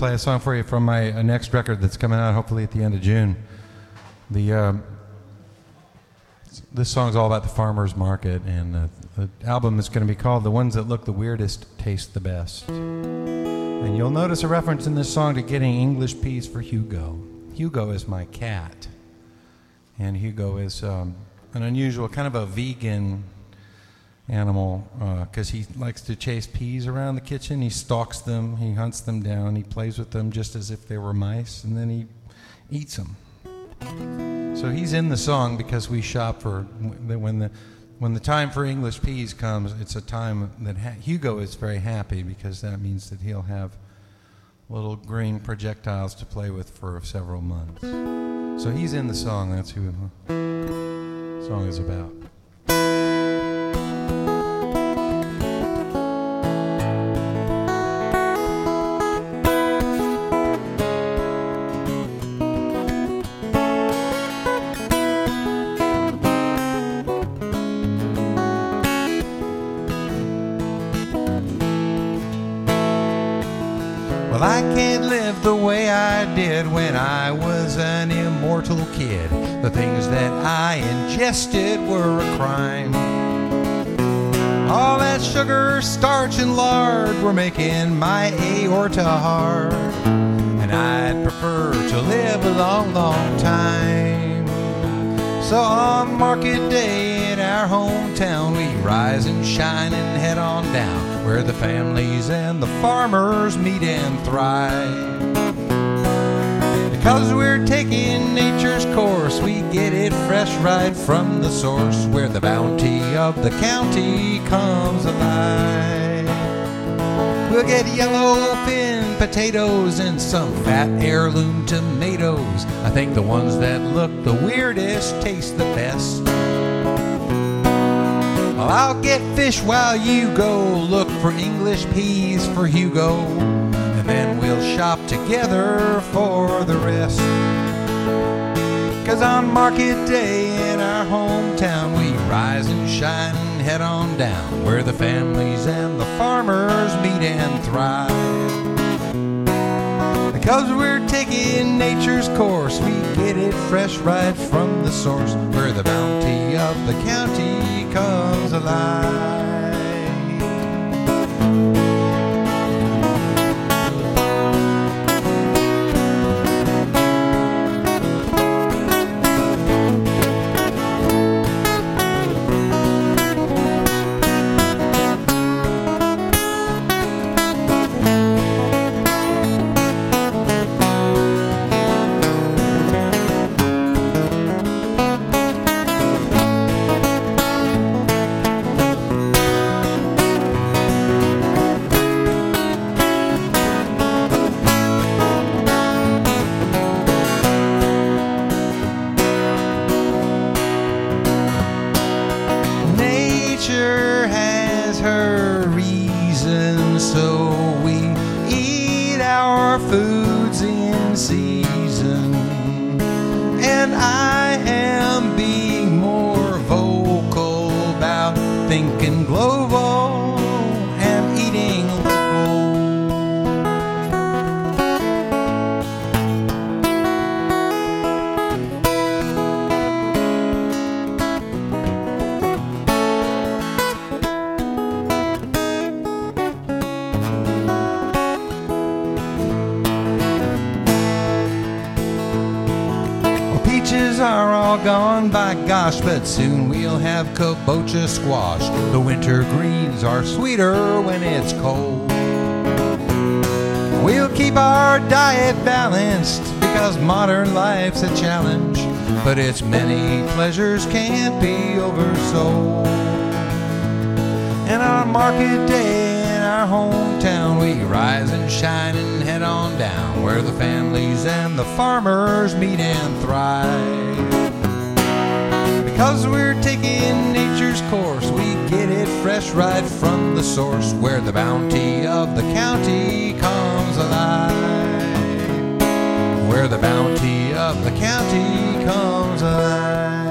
play a song for you from my next record that's coming out hopefully at the end of June. This song's all about the farmer's market, and the album is going to be called The Ones That Look the Weirdest Taste the Best. And you'll notice a reference in this song to getting English peas for Hugo. Hugo is my cat, and Hugo is an unusual, kind of a vegan animal, because he likes to chase peas around the kitchen. He stalks them, he hunts them down, he plays with them just as if they were mice, and then he eats them. So he's in the song because we shop for when the time for English peas comes. It's a time that Hugo is very happy because that means that he'll have little green projectiles to play with for several months. So he's in the song. That's who the song is about. Well, I can't live the way I did when I was an immortal kid. The things that I ingested were a crime. All that sugar, starch, and lard were making my aorta hard, and I'd prefer to live a long, long time. So on market day in our hometown, we rise and shine and head on down, where the families and the farmers meet and thrive. Because we're taking nature's course, we get it fresh right from the source, where the bounty of the county comes alive. We'll get yellow fin potatoes and some fat heirloom tomatoes. I think the ones that look the weirdest taste the best. Well, I'll get fish while you go look for English peas for Hugo, and then we'll shop together for the rest. 'Cause on market day in our hometown, we rise and shine and head on down, where the families and the farmers meet and thrive. Because we're taking nature's course, we get it fresh right from the source, where the bounty of the county comes alive. Nature has her reasons, so we eat our foods in season. And I am being more vocal about thinking global and eating local. Peaches are all gone, by gosh, but soon we'll have kabocha squash. The winter greens are sweeter when it's cold. We'll keep our diet balanced, because modern life's a challenge, but its many pleasures can't be oversold. And on market day in our hometown, we rise and shine and head on down, where the families and the farmers meet and thrive. Because we're taking nature's course, we get it fresh right from the source, where the bounty of the county comes alive. Where the bounty of the county comes alive.